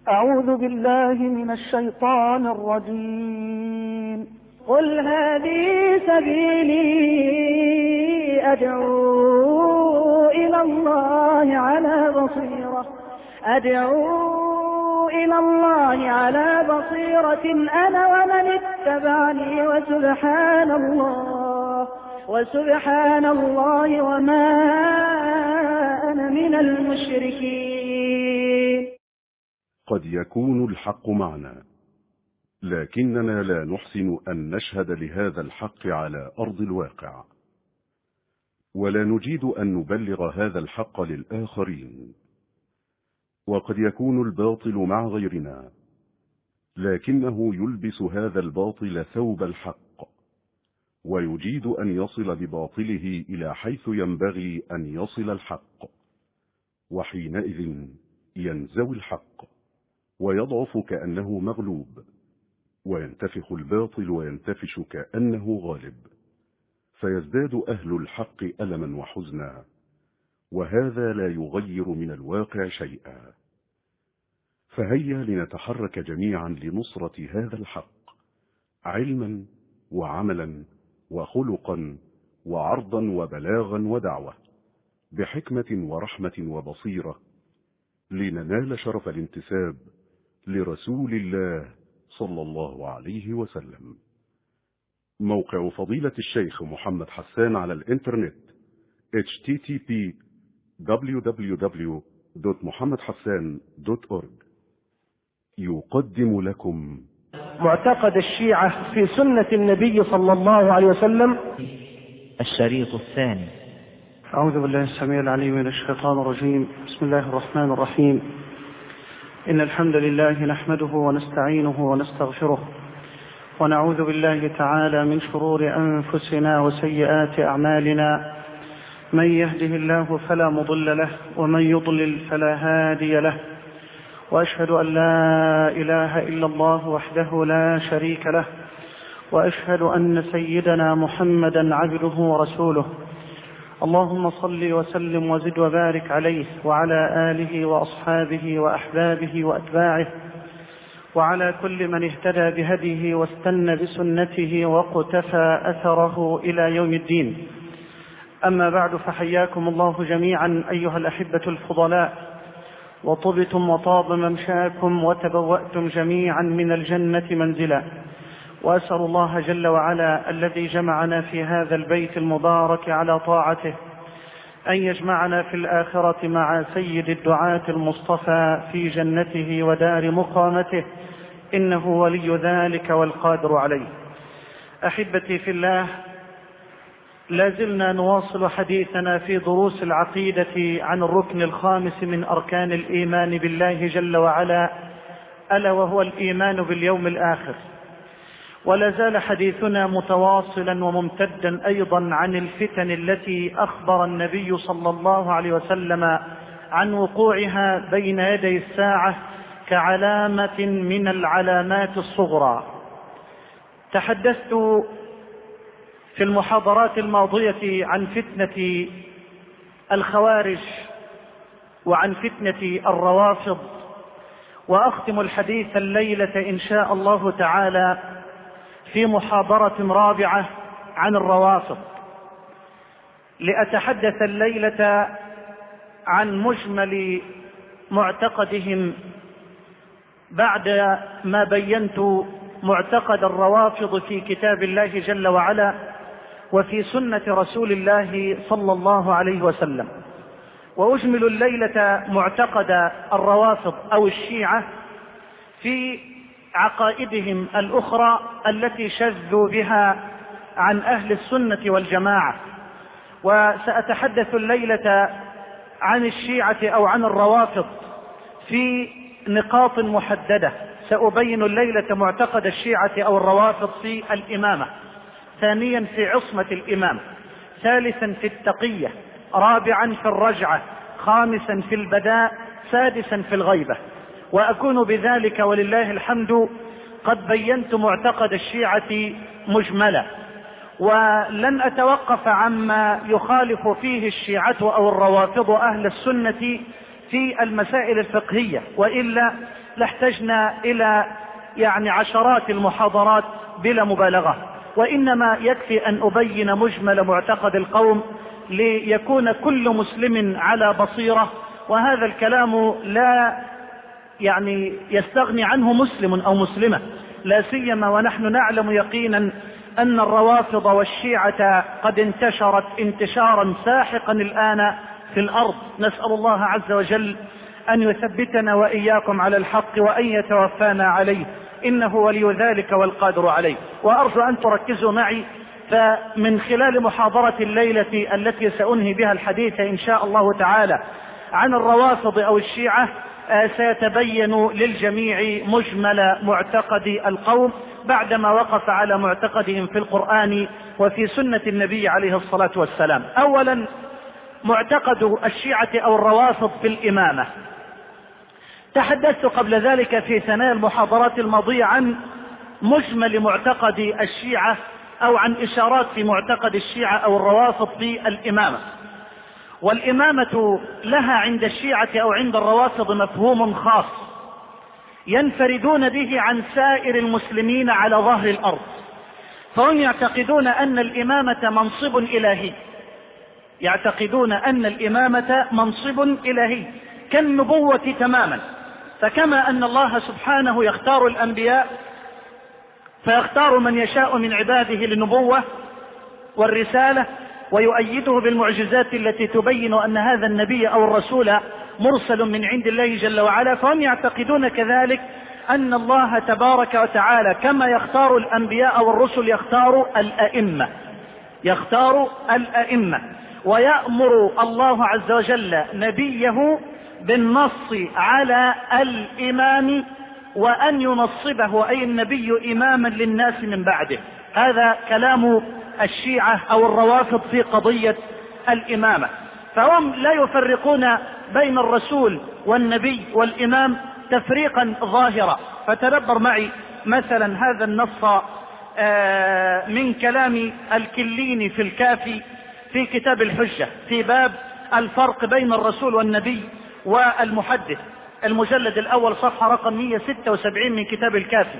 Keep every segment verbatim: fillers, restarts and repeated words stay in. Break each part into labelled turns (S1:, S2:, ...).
S1: أعوذ بالله من الشيطان الرجيم.
S2: قل هذه سبيلي أدعو إلى الله على بصيرة أدعو إلى الله على بصيرة أنا ومن اتبعني وسبحان الله وسبحان الله وما أنا من المشركين.
S3: قد يكون الحق معنا، لكننا لا نحسن أن نشهد لهذا الحق على أرض الواقع، ولا نجيد أن نبلغ هذا الحق للآخرين. وقد يكون الباطل مع غيرنا، لكنه يلبس هذا الباطل ثوب الحق، ويجيد أن يصل بباطله إلى حيث ينبغي أن يصل الحق، وحينئذ ينزوي الحق ويضعف كأنه مغلوب، وينتفخ الباطل وينتفش كأنه غالب، فيزداد أهل الحق ألما وحزنا، وهذا لا يغير من الواقع شيئا. فهيا لنتحرك جميعا لنصرة هذا الحق، علما وعملا وخلقا وعرضا وبلاغا ودعوة، بحكمة ورحمة وبصيرة، لننال شرف الانتساب لرسول الله صلى الله عليه وسلم. موقع فضيلة الشيخ محمد حسان على الإنترنت إتش تي تي بي دبليو دبليو دبليو دوت محمد حسان دوت أورج يقدم لكم
S1: معتقد الشيعة في سنة النبي صلى الله عليه وسلم.
S4: الشريط الثاني.
S1: أعوذ بالله السميع العليم من الشيطان الرجيم. بسم الله الرحمن الرحيم. إن الحمد لله نحمده ونستعينه ونستغفره، ونعوذ بالله تعالى من شرور أنفسنا وسيئات أعمالنا. من يهده الله فلا مضل له، ومن يضلل فلا هادي له. وأشهد أن لا إله إلا الله وحده لا شريك له، وأشهد أن سيدنا محمدا عبده ورسوله. اللهم صل وسلم وزد وبارك عليه وعلى آله وأصحابه وأحبابه وأتباعه، وعلى كل من اهتدى بهديه واستنى بسنته وقتفى أثره إلى يوم الدين. أما بعد، فحياكم الله جميعا أيها الأحبة الفضلاء، وطبتم وطاب ممشاكم وتبوأتم جميعا من الجنة منزلا. وأسأل الله جل وعلا الذي جمعنا في هذا البيت المبارك على طاعته أن يجمعنا في الآخرة مع سيد الدعاة المصطفى في جنته ودار مقامته، إنه ولي ذلك والقادر عليه. أحبتي في الله، لازلنا نواصل حديثنا في دروس العقيدة عن الركن الخامس من أركان الإيمان بالله جل وعلا، ألا وهو الإيمان باليوم الآخر. ولا زال حديثنا متواصلا وممتدا أيضا عن الفتن التي أخبر النبي صلى الله عليه وسلم عن وقوعها بين يدي الساعة كعلامة من العلامات الصغرى. تحدثت في المحاضرات الماضية عن فتنة الخوارج وعن فتنة الروافض، وأختم الحديث الليلة إن شاء الله تعالى في محاضرة رابعة عن الروافض، لأتحدث الليلة عن مجمل معتقدهم بعد ما بينت معتقد الروافض في كتاب الله جل وعلا وفي سنة رسول الله صلى الله عليه وسلم. وأجمل الليلة معتقد الروافض أو الشيعة في عقائدهم الأخرى التي شذوا بها عن أهل السنة والجماعة. وسأتحدث الليلة عن الشيعة أو عن الروافض في نقاط محددة. سأبين الليلة معتقد الشيعة أو الروافض في الإمامة، ثانيا في عصمة الإمام، ثالثا في التقية، رابعا في الرجعة، خامسا في البداء، سادسا في الغيبة. وأكون بذلك ولله الحمد قد بينت معتقد الشيعة مجملا، ولن أتوقف عما يخالف فيه الشيعة أو الروافض أهل السنة في المسائل الفقهية، وإلا لاحتجنا إلى يعني عشرات المحاضرات بلا مبالغة، وإنما يكفي أن أبين مجمل معتقد القوم ليكون كل مسلم على بصيرة. وهذا الكلام لا يعني يستغني عنه مسلم أو مسلمة، لا سيما ونحن نعلم يقينا أن الروافض والشيعة قد انتشرت انتشارا ساحقا الآن في الأرض. نسأل الله عز وجل أن يثبتنا وإياكم على الحق وأن يتوفانا عليه، إنه ولي ذلك والقادر عليه. وأرجو أن تركزوا معي، فمن خلال محاضرة الليلة التي سأنهي بها الحديث إن شاء الله تعالى عن الروافض أو الشيعة سيتبين للجميع مجمل معتقد القوم بعدما وقف على معتقدهم في القرآن وفي سنة النبي عليه الصلاة والسلام. أولا، معتقد الشيعة أو الروافض في الإمامة. تحدثت قبل ذلك في ثنايا المحاضرات الماضية عن مجمل معتقد الشيعة أو عن إشارات في معتقد الشيعة أو الروافض في الإمامة. والإمامة لها عند الشيعة أو عند الروافض مفهوم خاص ينفردون به عن سائر المسلمين على ظهر الأرض، فهم يعتقدون أن الإمامة منصب إلهي، يعتقدون أن الإمامة منصب إلهي كالنبوة تماما. فكما أن الله سبحانه يختار الأنبياء فيختار من يشاء من عباده للنبوة والرسالة ويؤيده بالمعجزات التي تبين أن هذا النبي أو الرسول مرسل من عند الله جل وعلا، فهم يعتقدون كذلك أن الله تبارك وتعالى كما يختار الأنبياء والرسل يختار الأئمة، يختار الأئمة ويأمر الله عز وجل نبيه بالنص على الإمام وأن ينصبه أي النبي إماما للناس من بعده. هذا كلام الشيعة أو الروافض في قضية الإمامة، فهم لا يفرقون بين الرسول والنبي والإمام تفريقا ظاهرا. فتدبر معي مثلا هذا النص من كلام الكليني في الكافي في كتاب الحجة في باب الفرق بين الرسول والنبي والمحدث، المجلد الأول صفحة رقم مئة وستة وسبعين من كتاب الكافي.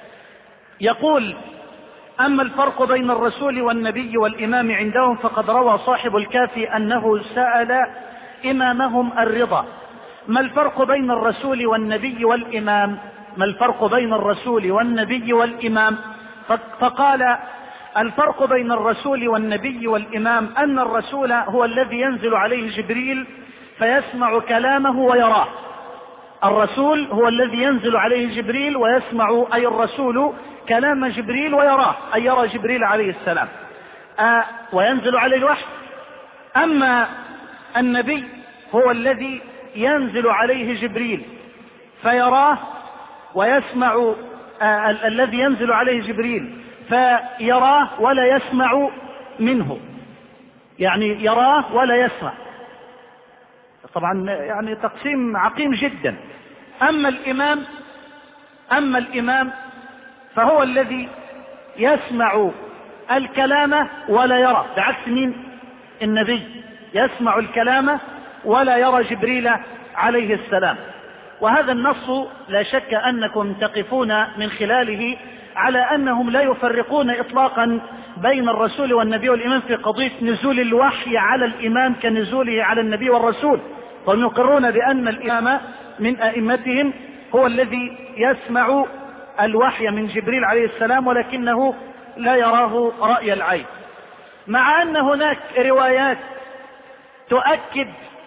S1: يقول: أما الفرق بين الرسول والنبي والإمام عندهم فقد روى صاحب الكافي أنه سأل إمامهم الرضا: ما الفرق بين الرسول والنبي والإمام؟ ما الفرق بين الرسول والنبي والإمام؟ فقال: الفرق بين الرسول والنبي والإمام أن الرسول هو الذي ينزل عليه جبريل فيسمع كلامه ويراه. الرسول هو الذي ينزل عليه جبريل ويسمع أي الرسول كلام جبريل ويراه، أي يرى جبريل عليه السلام آه وينزل عليه الوحي. أما النبي هو الذي ينزل عليه جبريل فيراه ويسمع آه ال- الذي ينزل عليه جبريل فيراه ولا يسمع منه، يعني يراه ولا يسمع. طبعا يعني تقسيم عقيم جدا. أما الإمام أما الإمام فهو الذي يسمع الكلام ولا يرى، بعكس مين؟ النبي يسمع الكلام ولا يرى جبريل عليه السلام. وهذا النص لا شك أنكم تقفون من خلاله على أنهم لا يفرقون إطلاقا بين الرسول والنبي والإمام في قضية نزول الوحي على الإمام كنزوله على النبي والرسول، وهم يقرون بأن الإمام من أئمتهم هو الذي يسمع الوحي من جبريل عليه السلام ولكنه لا يراه رأي العين، مع أن هناك روايات تؤكد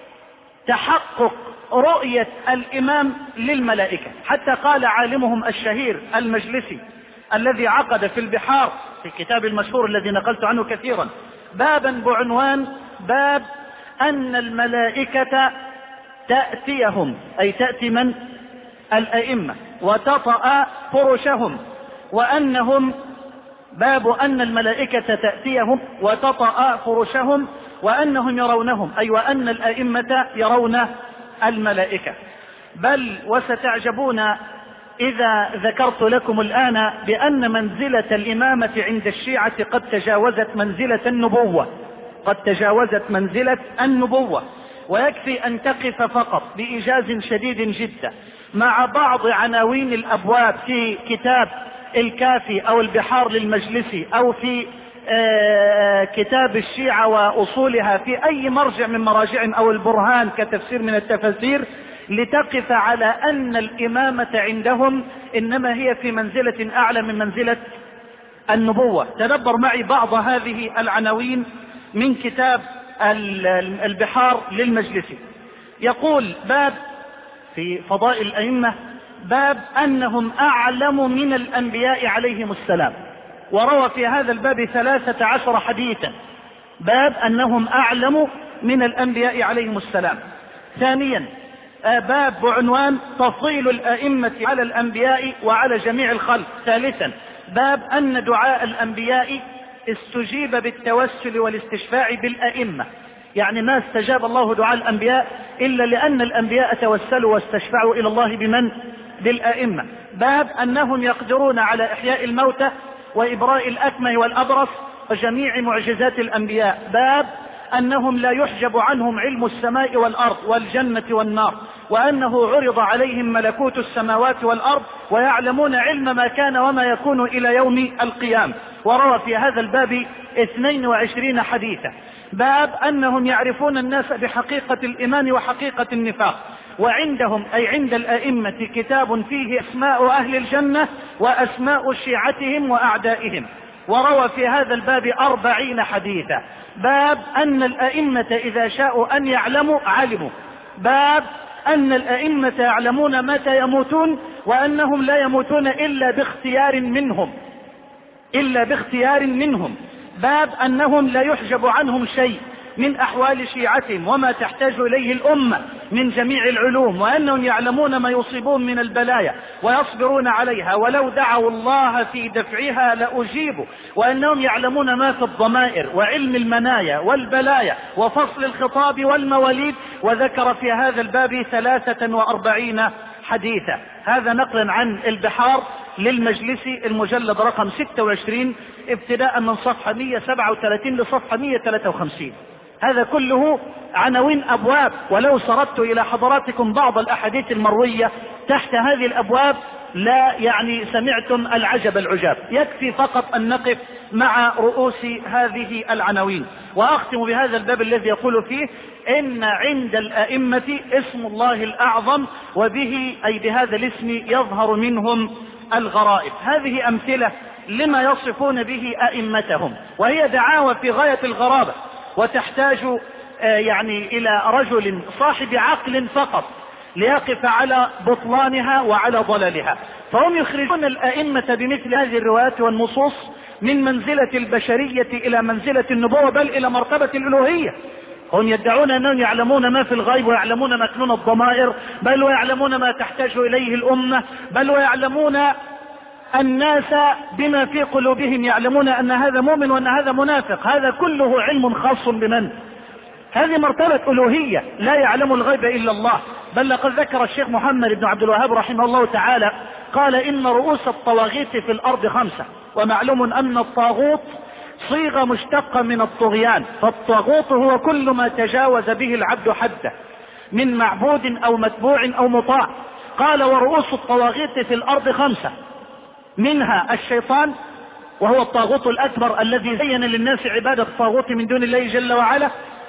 S1: تحقق رؤية الإمام للملائكة. حتى قال عالمهم الشهير المجلسي الذي عقد في البحار في الكتاب المشهور الذي نقلت عنه كثيرا بابا بعنوان باب أن الملائكة تأتيهم، أي تأتي من؟ الأئمة، وتطأ فرشهم، وأنهم باب أن الملائكة تأتيهم وتطأ فرشهم وأنهم يرونهم، أي وأن الأئمة يرون الملائكة. بل وستعجبون إذا ذكرت لكم الآن بأن منزلة الإمامة عند الشيعة قد تجاوزت منزلة النبوة، قد تجاوزت منزلة النبوة، ويكفي أن تقف فقط بإيجاز شديد جدا مع بعض عناوين الأبواب في كتاب الكافي أو البحار للمجلسي أو في آه كتاب الشيعة وأصولها في أي مرجع من مراجع أو البرهان كتفسير من التفاسير، لتقف على أن الإمامة عندهم إنما هي في منزلة أعلى من منزلة النبوة. تدبر معي بعض هذه العناوين من كتاب البحار للمجلسي. يقول باب في فضائل الأئمة، باب أنهم أعلم من الأنبياء عليهم السلام، وروى في هذا الباب ثلاثة عشر حديثا، باب أنهم أعلم من الأنبياء عليهم السلام. ثانيا باب بعنوان تفضيل الأئمة على الأنبياء وعلى جميع الخلق. ثالثا باب أن دعاء الأنبياء استجيب بالتوسل والاستشفاع بالأئمة، يعني ما استجاب الله دعاء الأنبياء إلا لأن الأنبياء توسلوا واستشفعوا إلى الله بمن؟ بالأئمة. باب أنهم يقدرون على إحياء الموتى وإبراء الأكمه والأبرص وجميع معجزات الأنبياء. باب أنهم لا يحجب عنهم علم السماء والأرض والجنة والنار، وأنه عرض عليهم ملكوت السماوات والأرض ويعلمون علم ما كان وما يكون إلى يوم القيامة. وروى في هذا الباب اثنين وعشرين حديثا. باب أنهم يعرفون الناس بحقيقة الإيمان وحقيقة النفاق، وعندهم أي عند الأئمة كتاب فيه أسماء أهل الجنة وأسماء شيعتهم وأعدائهم. وروى في هذا الباب أربعين حديثا. باب أن الأئمة إذا شاءوا أن يعلموا علموا. باب أن الأئمة يعلمون متى يموتون وأنهم لا يموتون إلا باختيار منهم إلا باختيار منهم. باب أنهم لا يحجب عنهم شيء من أحوال شيعتهم وما تحتاج إليه الأمة من جميع العلوم، وأنهم يعلمون ما يصيبون من البلايا ويصبرون عليها، ولو دعوا الله في دفعها لأجيبوا، وأنهم يعلمون ما في الضمائر وعلم المنايا والبلايا وفصل الخطاب والمواليد. وذكر في هذا الباب ثلاثة وأربعين حديثا. هذا نقلا عن البحار للمجلسي المجلد رقم ستة وعشرين ابتداء من صفحة مئة وسبعة وثلاثين لصفحة مئة وثلاثة وخمسين. هذا كله عناوين أبواب، ولو سردت إلى حضراتكم بعض الأحاديث المروية تحت هذه الأبواب لا يعني سمعتم العجب العجاب. يكفي فقط أن نقف مع رؤوس هذه العناوين. وأختم بهذا الباب الذي يقول فيه إن عند الأئمة اسم الله الأعظم، وبه أي بهذا الاسم يظهر منهم الغرائب. هذه أمثلة لما يصفون به أئمتهم، وهي دعاوى في غاية الغرابة، وتحتاج يعني إلى رجل صاحب عقل فقط ليقف على بطلانها وعلى ضلالها. فهم يخرجون الأئمة بمثل هذه الروايات والنصوص من منزلة البشرية إلى منزلة النبوة، بل إلى مرتبة الألوهية. هم يدعون أنهم يعلمون ما في الغيب ويعلمون مكنون الضمائر، بل ويعلمون ما تحتاج إليه الأمة، بل ويعلمون الناس بما في قلوبهم، يعلمون أن هذا مؤمن وأن هذا منافق. هذا كله علم خاص بمن؟ هذه مرتبة ألوهية، لا يعلم الغيب إلا الله. بل لقد ذكر الشيخ محمد بن عبد الوهاب رحمه الله تعالى قال إن رؤوس الطواغيت في الأرض خمسة، ومعلوم أن الطاغوت صيغة مشتقة من الطغيان، فالطاغوت هو كل ما تجاوز به العبد حده من معبود أو متبوع أو مطاع. قال ورؤوس الطواغيت في الأرض خمسة، منها الشيطان وهو الطاغوت الأكبر الذي زين للناس عبادة الطاغوت من دون الله جل وعلا،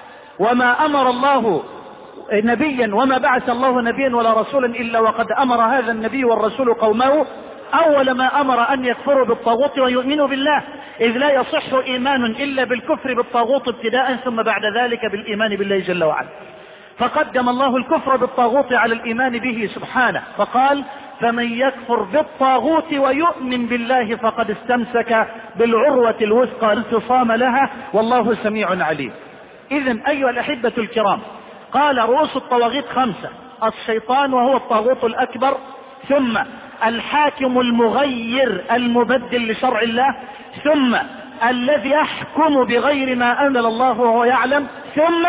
S1: وما أمر الله نبيا وما بعث الله نبيا ولا رسولا إلا وقد أمر هذا النبي والرسول قومه أول ما أمر أن يكفروا بالطاغوت ويؤمنوا بالله، إذ لا يصح إيمان إلا بالكفر بالطاغوت ابتداء، ثم بعد ذلك بالإيمان بالله جل وعلا. فقدم الله الكفر بالطاغوت على الإيمان به سبحانه، فقال فمن يكفر بالطاغوت ويؤمن بالله فقد استمسك بالعروة الوثقى لا انفصام لها والله سميع عليم. إذن أيها الأحبة الكرام، قال رؤوس الطواغيت خمسة: الشيطان وهو الطاغوت الأكبر، ثم الحاكم المغير المبدل لشرع الله، ثم الذي يحكم بغير ما أنزل الله وهو يعلم، ثم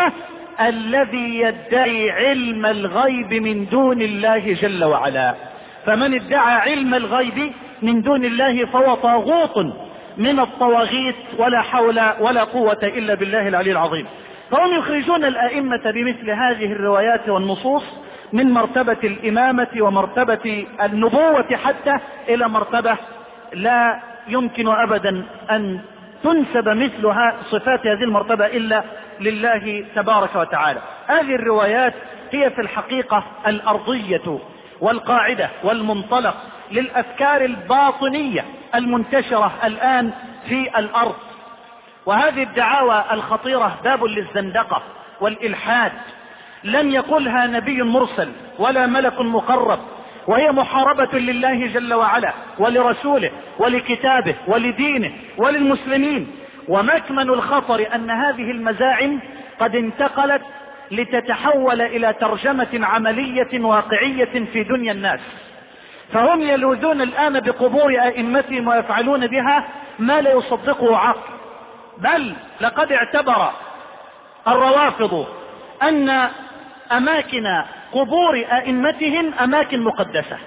S1: الذي يدعي علم الغيب من دون الله جل وعلا. فمن ادعى علم الغيب من دون الله فهو طاغوت من الطواغيت، ولا حول ولا قوة إلا بالله العلي العظيم. فهم يخرجون الأئمة بمثل هذه الروايات والنصوص من مرتبة الإمامة ومرتبة النبوة حتى إلى مرتبة لا يمكن أبدا أن تنسب مثلها صفات هذه المرتبة إلا لله تبارك وتعالى. هذه الروايات هي في الحقيقة الأرضية والقاعدة والمنطلق للأفكار الباطنية المنتشرة الآن في الأرض، وهذه الدعاوى الخطيرة باب للزندقة والإلحاد لم يقلها نبي مرسل ولا ملك مقرب، وهي محاربة لله جل وعلا ولرسوله ولكتابه ولدينه وللمسلمين. ومكمن الخطر أن هذه المزاعم قد انتقلت لتتحول إلى ترجمة عملية واقعية في دنيا الناس، فهم يلوذون الآن بقبور أئمتهم ويفعلون بها ما لا يصدقه عقل. بل لقد اعتبر الروافض أن أماكن قبور أئمتهم أماكن مقدسة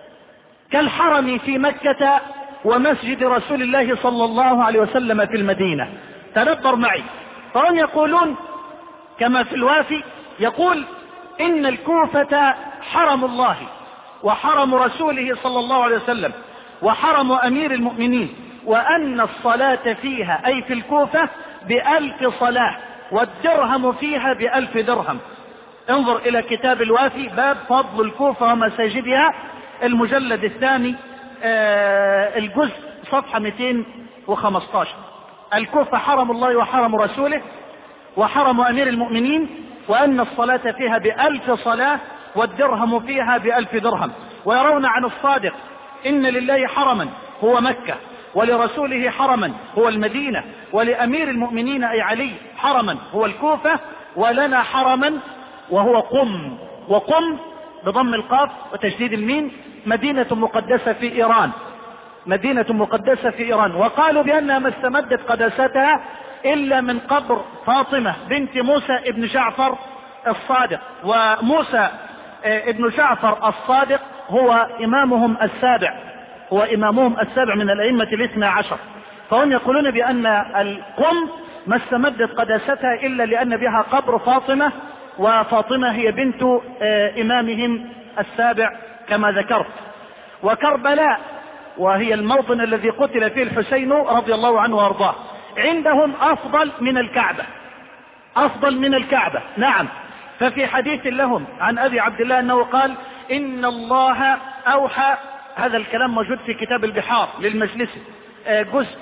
S1: كالحرم في مكة ومسجد رسول الله صلى الله عليه وسلم في المدينة. تدبر معي، فهم يقولون كما في الوافي يقول إن الكوفة حرم الله وحرم رسوله صلى الله عليه وسلم وحرم أمير المؤمنين، وأن الصلاة فيها أي في الكوفة بألف صلاة والدرهم فيها بألف درهم. انظر إلى كتاب الوافي باب فضل الكوفة ومساجدها المجلد الثاني آه الجزء صفحة مئتين وخمسة عشر. الكوفة حرم الله وحرم رسوله وحرم أمير المؤمنين، وأن الصلاة فيها بألف صلاة والدرهم فيها بألف درهم. ويرون عن الصادق إن لله حرما هو مكة، ولرسوله حرما هو المدينة، ولأمير المؤمنين أي علي حرما هو الكوفة، ولنا حرما وهو قم، وقم بضم القاف وتشديد الميم مدينة مقدسة في إيران، مدينة مقدسة في إيران. وقالوا بأنها ما استمدت قداستها إلا من قبر فاطمة بنت موسى ابن جعفر الصادق، وموسى ابن جعفر الصادق هو إمامهم السابع، هو إمامهم السابع من الأئمة الاثنى عشر. فهم يقولون بأن القم ما استمدت قداستها إلا لأن بها قبر فاطمة، وفاطمة هي بنت إمامهم السابع كما ذكرت. وكربلاء وهي الموطن الذي قتل فيه الحسين رضي الله عنه وارضاه عندهم أفضل من الكعبة، أفضل من الكعبة. نعم، ففي حديث لهم عن أبي عبد الله أنه قال إن الله أوحى، هذا الكلام موجود في كتاب البحار للمجلسي جزء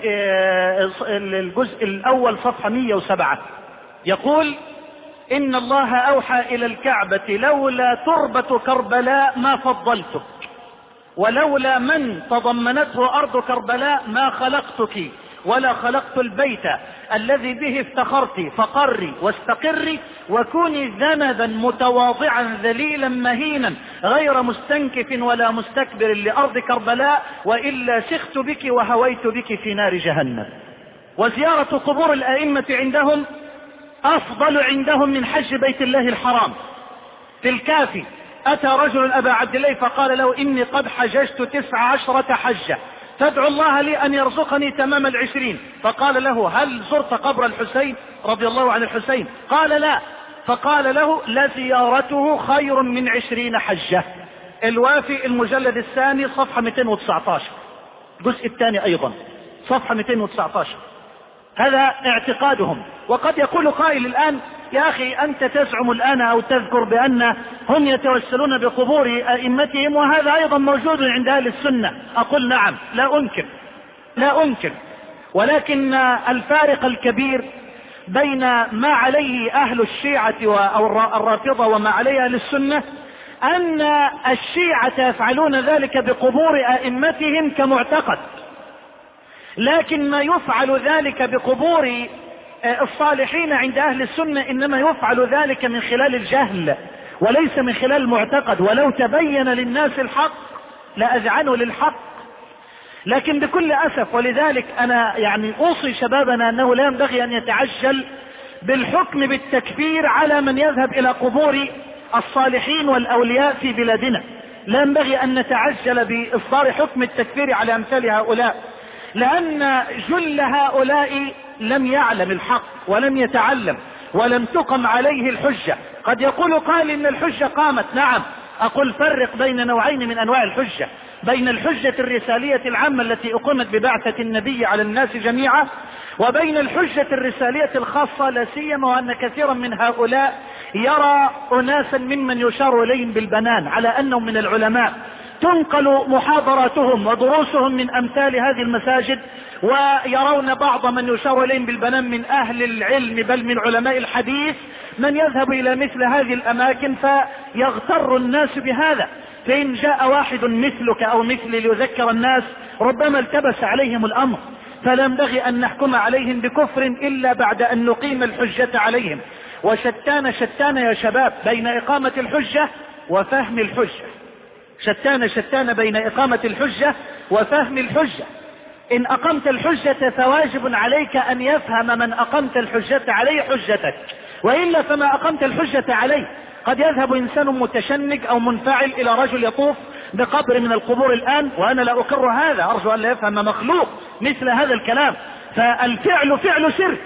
S1: الجزء الأول صفحة مئة وسبعة، يقول إن الله أوحى إلى الكعبة لولا تربة كربلاء ما فضلتك، ولولا من تضمنته أرض كربلاء ما خلقتك، ولا خلقت البيت الذي به افتخرت، فقري واستقري وكوني ذنبا متواضعا ذليلا مهينا غير مستنكف ولا مستكبر لأرض كربلاء، وإلا سخت بك وهويت بك في نار جهنم. وزيارة قبور الأئمة عندهم أفضل عندهم من حج بيت الله الحرام. في الكافي أتى رجل أبا عبد الله فقال له إني قد حججت تسع عشرة حجة فادعو الله لي أن يرزقني تمام العشرين. فقال له هل زرت قبر الحسين رضي الله عن الحسين؟ قال لا. فقال له لزيارته خير من عشرين حجة. الوافي المجلد الثاني صفحة مئتين وتسعة عشر، الجزء الثاني أيضا صفحة مئتين وتسعة عشر. هذا اعتقادهم. وقد يقول قائل الآن يا أخي أنت تزعم الآن أو تذكر بأن هم يتوسلون بقبور أئمتهم، وهذا أيضا موجود عند أهل السنة. أقول نعم، لا أنكر لا أنكر ولكن الفارق الكبير بين ما عليه أهل الشيعة أو الرافضة وما عليه أهل السنة أن الشيعة يفعلون ذلك بقبور أئمتهم كمعتقد، لكن ما يفعل ذلك بقبور الصالحين عند أهل السنة إنما يفعل ذلك من خلال الجهل وليس من خلال المعتقد. ولو تبين للناس الحق لأذعنوا للحق، لكن بكل أسف. ولذلك أنا يعني أوصي شبابنا أنه لا ينبغي أن يتعجل بالحكم بالتكفير على من يذهب إلى قبور الصالحين والأولياء في بلادنا. لا ينبغي أن نتعجل بإصدار حكم التكفير على أمثال هؤلاء، لأن جل هؤلاء لم يعلم الحق ولم يتعلم، ولم تقم عليه الحجة. قد يقول قال إن الحجة قامت، نعم، أقول فرق بين نوعين من أنواع الحجة، بين الحجة الرسالية العامة التي أقيمت ببعثة النبي على الناس جميعا، وبين الحجة الرسالية الخاصة، لا سيما وأن كثيرا من هؤلاء يرى أناسا ممن يشار إليهم بالبنان على أنهم من العلماء تنقل محاضراتهم ودروسهم من أمثال هذه المساجد، ويرون بعض من يشار إليهم بالبنان من أهل العلم بل من علماء الحديث من يذهب إلى مثل هذه الأماكن فيغتر الناس بهذا. فإن جاء واحد مثلك أو مثلي ليذكر الناس ربما التبس عليهم الأمر، فلا ينبغي أن نحكم عليهم بكفر إلا بعد أن نقيم الحجة عليهم. وشتان شتان يا شباب بين إقامة الحجة وفهم الحجة، شتان شتان بين إقامة الحجة وفهم الحجة. إن أقمت الحجة فواجب عليك أن يفهم من أقمت الحجة عليه حجتك، وإلا فما أقمت الحجة عليه. قد يذهب إنسان متشنج أو منفعل إلى رجل يطوف بقبر من القبور الآن، وأنا لا أقر هذا، أرجو أن لا يفهم مخلوق مثل هذا الكلام. فالفعل فعل شرك،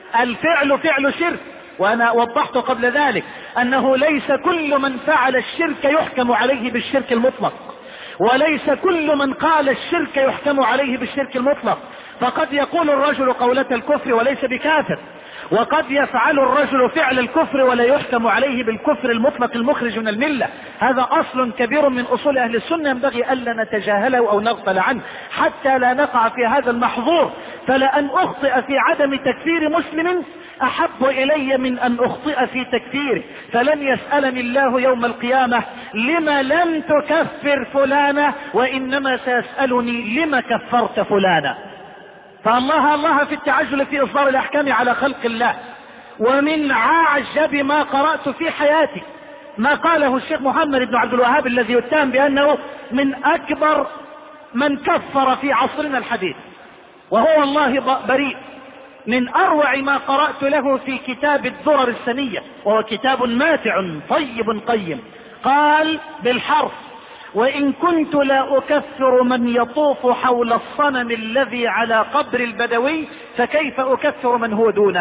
S1: الفعل فعل شرك. وأنا وضحت قبل ذلك أنه ليس كل من فعل الشرك يحكم عليه بالشرك المطلق، وليس كل من قال الشرك يحكم عليه بالشرك المطلق. فقد يقول الرجل قولة الكفر وليس بكافر، وقد يفعل الرجل فعل الكفر ولا يحكم عليه بالكفر المطلق المخرج من الملة. هذا أصل كبير من أصول أهل السنة ينبغي ألا نتجاهله أو نغفل عنه حتى لا نقع في هذا المحظور. فلأن أخطئ في عدم تكفير مسلم أحب إلي من أن أخطئ في تكفيره. فلن يسألني الله يوم القيامة لما لم تكفر فلانا، وإنما سيسألني لما كفرت فلانا. فالله الله في التعجل في إصدار الأحكام على خلق الله. ومن أعجب ما قرأت في حياتي ما قاله الشيخ محمد بن عبد الوهاب الذي يتهم بأنه من أكبر من كفر في عصرنا الحديث، وهو والله بريء. من أروع ما قرأت له في كتاب الدرر السنية، وهو كتاب ماتع طيب قيم، قال بالحرف: وإن كنت لا أكفر من يطوف حول الصنم الذي على قبر البدوي فكيف أكفر من هو دونه.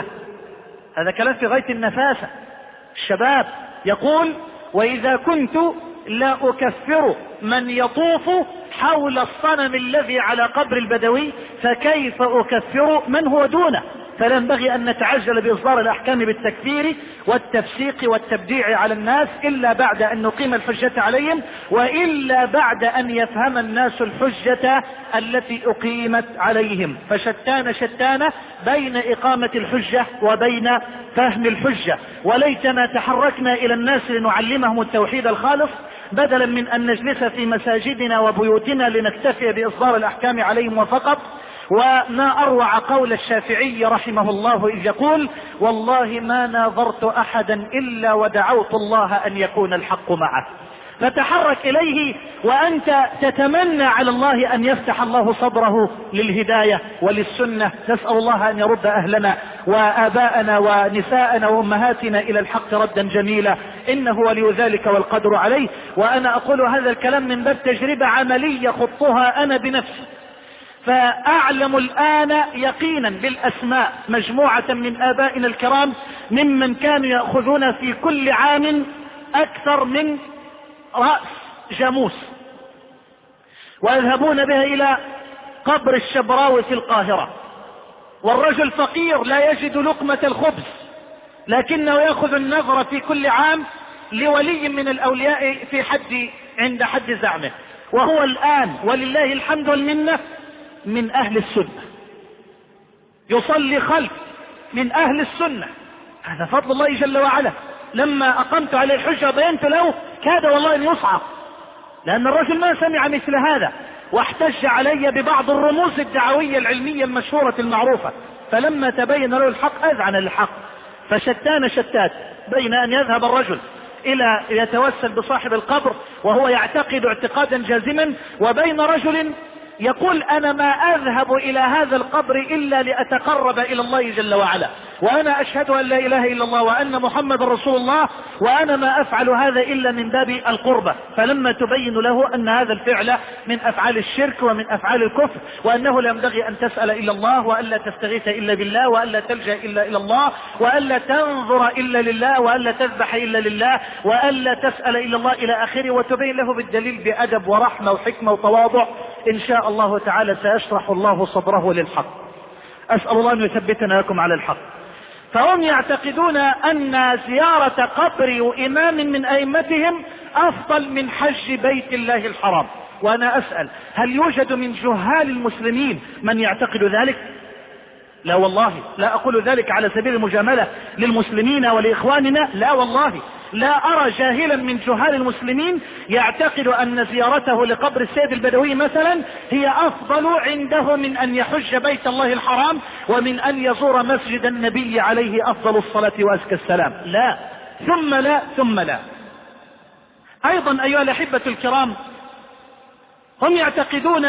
S1: هذا كلام في غاية النفاسة. الشباب يقول: وإذا كنت لا أكفر من يطوف حول الصنم الذي على قبر البدوي فكيف أكفر من هو دونه. فلا ينبغي أن نتعجل بإصدار الأحكام بالتكفير والتفسيق والتبديع على الناس إلا بعد أن نقيم الحجة عليهم، وإلا بعد أن يفهم الناس الحجة التي أقيمت عليهم. فشتان شتان بين إقامة الحجة وبين فهم الحجة. وليتنا تحركنا إلى الناس لنعلمهم التوحيد الخالص بدلا من أن نجلس في مساجدنا وبيوتنا لنكتفي بإصدار الأحكام عليهم وفقط. وما أروع قول الشافعي رحمه الله إذ يقول: والله ما ناظرت أحدا إلا ودعوت الله أن يكون الحق معه. فتحرك إليه وأنت تتمنى على الله أن يفتح الله صدره للهداية وللسنة. نسأل الله أن يرد أهلنا وآباءنا ونساءنا وأمهاتنا إلى الحق ردا جميلا، إنه ولي ذلك والقدر عليه. وأنا أقول هذا الكلام من باب تجربة عملية خضتها أنا بنفسي، فأعلم الآن يقينا بالأسماء مجموعة من آبائنا الكرام ممن كانوا يأخذون في كل عام أكثر من رأس جاموس ويذهبون بها إلى قبر الشبراوي في القاهرة، والرجل فقير لا يجد لقمة الخبز، لكنه يأخذ النظر في كل عام لولي من الأولياء في حد عند حد زعمه، وهو الآن ولله الحمد والمنة من أهل السنة، يصلي خلف من أهل السنة. هذا فضل الله جل وعلا. لما أقمت عليه الحجة بينت له كاد والله أن يصعق، لأن الرجل ما سمع مثل هذا، واحتج علي ببعض الرموز الدعوية العلمية المشهورة المعروفة، فلما تبين له الحق أذعن للحق. فشتان شتات بين أن يذهب الرجل إلى يتوسل بصاحب القبر وهو يعتقد اعتقادا جازما، وبين رجل
S5: يقول أنا ما أذهب إلى هذا القبر إلا لأتقرب إلى الله جل وعلا، وأنا أشهد أن لا إله إلا الله وأن محمد رسول الله، وأنا ما أفعل هذا إلا من باب القربة. فلما تبين له أن هذا الفعل من أفعال الشرك ومن أفعال الكفر، وأنه لا ينبغي أن تسأل إلا الله، وألا تستغيث إلا بالله، وألا تلجأ إلا إلى الله، وألا تنظر إلا لله، وألا تذبح إلا لله، وألا تسأل إلا الله إلى آخره، وتبين له بالدليل بأدب ورحمة وحكمة وتواضع، إن شاء الله تعالى سيشرح الله صدره للحق. أسأل الله أن يثبتنا لكم على الحق. فهم يعتقدون أن زيارة قبر إمام من أئمتهم أفضل من حج بيت الله الحرام. وأنا أسأل، هل يوجد من جهال المسلمين من يعتقد ذلك؟ لا والله، لا أقول ذلك على سبيل المجاملة للمسلمين ولإخواننا، لا والله، لا أرى جاهلا من جهال المسلمين يعتقد أن زيارته لقبر السيد البدوي مثلا هي أفضل عنده من أن يحج بيت الله الحرام ومن أن يزور مسجد النبي عليه أفضل الصلاة وأزكى السلام. لا ثم لا ثم لا. أيضا أيها الأحبة الكرام، هم يعتقدون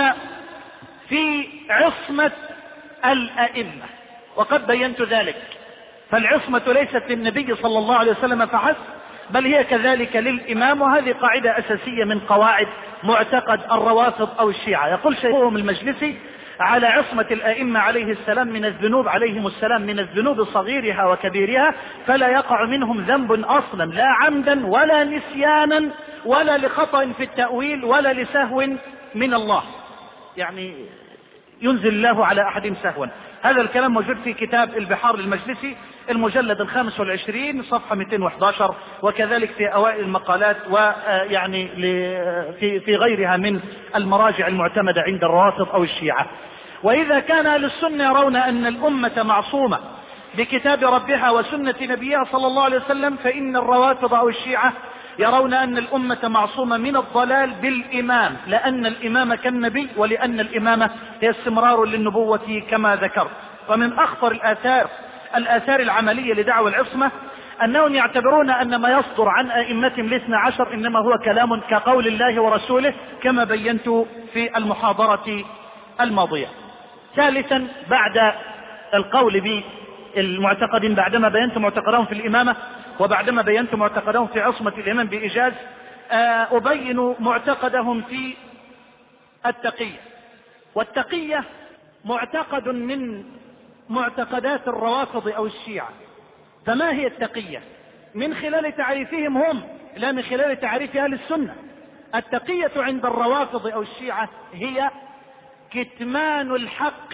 S5: في عصمة الأئمة، وقد بينت ذلك. فالعصمة ليست للنبي صلى الله عليه وسلم فحسب، بل هي كذلك للإمام، وهذه قاعدة أساسية من قواعد معتقد الروافض أو الشيعة. يقول شيخهم المجلسي على عصمة الأئمة عليه السلام من الذنوب عليهم السلام من الذنوب صغيرها وكبيرها، فلا يقع منهم ذنب أصلا، لا عمدا ولا نسيانا ولا لخطأ في التأويل ولا لسهو من الله، يعني ينزل الله على أحد سهوا. هذا الكلام موجود في كتاب البحار للمجلسي المجلد الخامس والعشرين صفحة مئتين وأحد عشر، وكذلك في أوائل المقالات، ويعني في في غيرها من المراجع المعتمدة عند الروافض أو الشيعة. وإذا كان أهل السنة يرون أن الأمة معصومة بكتاب ربها وسنة نبيها صلى الله عليه وسلم، فإن الروافض أو الشيعة يرون أن الأمة معصومة من الضلال بالإمام، لأن الإمام كالنبي، ولأن الإمامة هي استمرار للنبوة كما ذكرت. ومن أخطر الآثار الآثار العملية لدعوى العصمة أنهم يعتبرون أن ما يصدر عن أئمتهم الاثنى عشر إنما هو كلام كقول الله ورسوله، كما بينت في المحاضرة الماضية. ثالثا، بعد القول بالمعتقدين، بعدما بينت معتقدهم في الإمامة وبعدما بينت معتقدهم في عصمة الإمام بإيجاز، أبين معتقدهم في التقية. والتقية معتقد من معتقدات الروافض أو الشيعة. فما هي التقية؟ من خلال تعريفهم هم، لا من خلال تعريف أهل السنة. التقية عند الروافض أو الشيعة هي كتمان الحق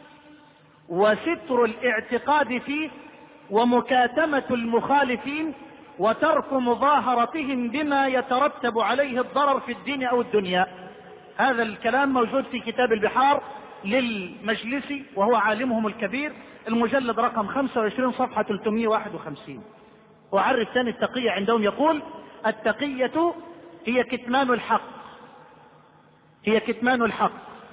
S5: وستر الاعتقاد فيه ومكاتمة المخالفين وترك مظاهرتهم بما يترتب عليه الضرر في الدين أو الدنيا. هذا الكلام موجود في كتاب البحار للمجلسي، وهو عالمهم الكبير، المجلد رقم خمسة وعشرين صفحة ثلاثمئة وواحد وخمسين. وعرف ثاني التقية عندهم، يقول التقية هي كتمان الحق هي كتمان الحق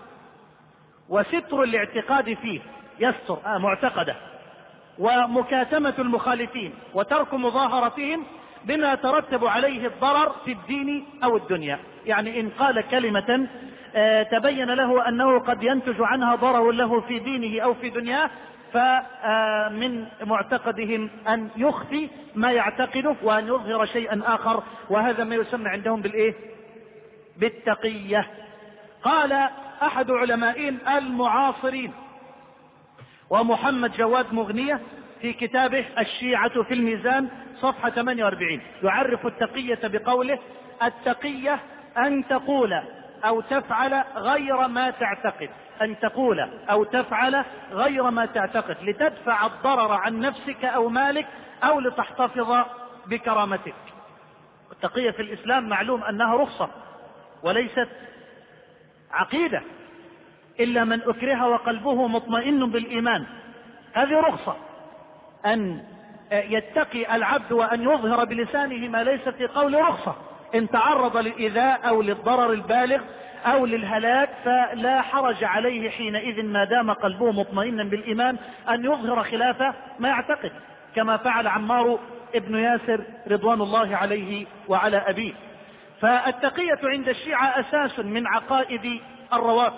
S5: وستر الاعتقاد فيه، يستر آه معتقده، ومكاتمة المخالفين وترك مظاهرتهم بما يترتب عليه الضرر في الدين أو الدنيا. يعني إن قال كلمة تبين له أنه قد ينتج عنها ضرر له في دينه أو في دنياه، فمن معتقدهم أن يخفي ما يعتقده وأن يظهر شيئا آخر، وهذا ما يسمى عندهم بالإيه؟ بالتقية. قال أحد علمائهم المعاصرين ومحمد جواد مغنية في كتابه الشيعة في الميزان صفحة ثمانية وأربعين يعرف التقية بقوله: التقية أن تقول أو تفعل غير ما تعتقد أن تقول أو تفعل غير ما تعتقد لتدفع الضرر عن نفسك أو مالك أو لتحتفظ بكرامتك. التقية في الإسلام معلوم أنها رخصة وليست عقيدة، إلا من أكره وقلبه مطمئن بالإيمان. هذه رخصة أن يتقي العبد وأن يظهر بلسانه ما ليس في قول، رخصة. إن تعرض للإيذاء أو للضرر البالغ أو للهلاك فلا حرج عليه حينئذ ما دام قلبه مطمئنا بالإيمان أن يظهر خلاف ما يعتقد، كما فعل عمار ابن ياسر رضوان الله عليه وعلى أبيه. فالتقية عند الشيعة أساس من عقائد الروافض،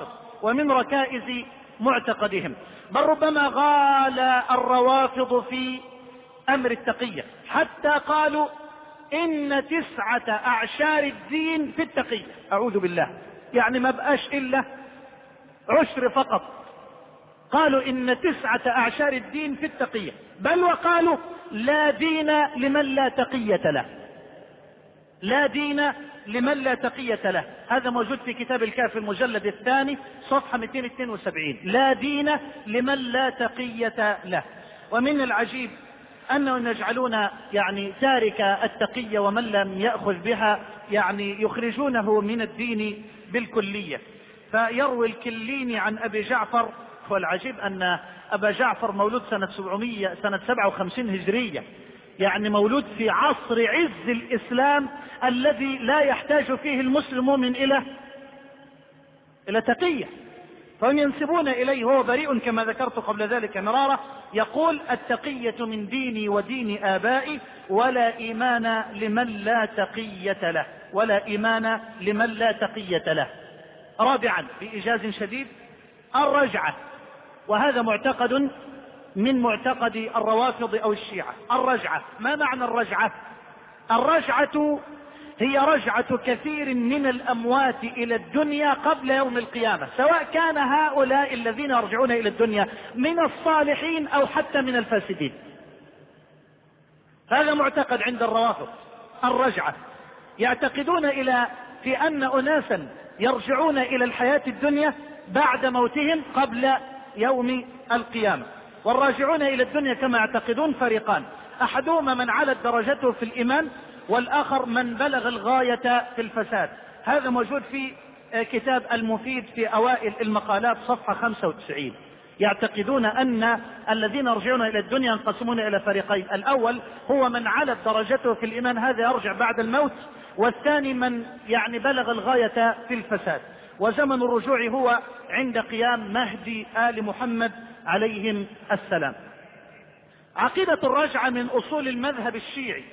S5: ومن ركائز معتقدهم. بل ربما غال الروافض في أمر التقية حتى قالوا إن تسعة أعشار الدين في التقية. أعوذ بالله، يعني ما بقاش إلا عشر فقط. قالوا إن تسعة أعشار الدين في التقية، بل وقالوا لا دين لمن لا تقية له، لا دين لمن لا تقية له. هذا موجود في كتاب الكافي المجلد الثاني صفحة مئتين واثنين وسبعين، لا دين لمن لا تقية له. ومن العجيب أنهم يجعلون يعني تارك التقية ومن لم يأخذ بها يعني يخرجونه من الدين بالكلية. فيروي الكليني عن أبي جعفر، والعجيب أن أبا جعفر مولود سنة سبعمائة سنة سبعة وخمسين هجرية، يعني مولود في عصر عز الإسلام الذي لا يحتاج فيه المسلم مؤمن إلى إلى تقية، فهم ينسبون إليه وهو بريء كما ذكرت قبل ذلك مرارة. يقول التقية من ديني ودين آبائي ولا إيمان لمن لا تقية له، ولا إيمان لمن لا تقية له. رابعا بإيجاز شديد الرجعة، وهذا معتقد من معتقد الروافض أو الشيعة. الرجعة، ما معنى الرجعة؟ الرجعة هي رجعة كثير من الأموات إلى الدنيا قبل يوم القيامة، سواء كان هؤلاء الذين يرجعون إلى الدنيا من الصالحين أو حتى من الفاسدين. هذا معتقد عند الروافض الرجعة. يعتقدون إلى في أن أناسا يرجعون إلى الحياة الدنيا بعد موتهم قبل يوم القيامة. والراجعون إلى الدنيا كما يعتقدون فريقان، أحدهما من علت درجته في الإيمان، والآخر من بلغ الغاية في الفساد. هذا موجود في كتاب المفيد في أوائل المقالات صفحة خمسة وتسعين. يعتقدون أن الذين يرجعون إلى الدنيا ينقسمون إلى فريقين، الأول هو من علت درجته في الإيمان، هذا يرجع بعد الموت، والثاني من يعني بلغ الغاية في الفساد، وزمن الرجوع هو عند قيام مهدي آل محمد عليهم السلام. عقيدة الرجعة من أصول المذهب الشيعي،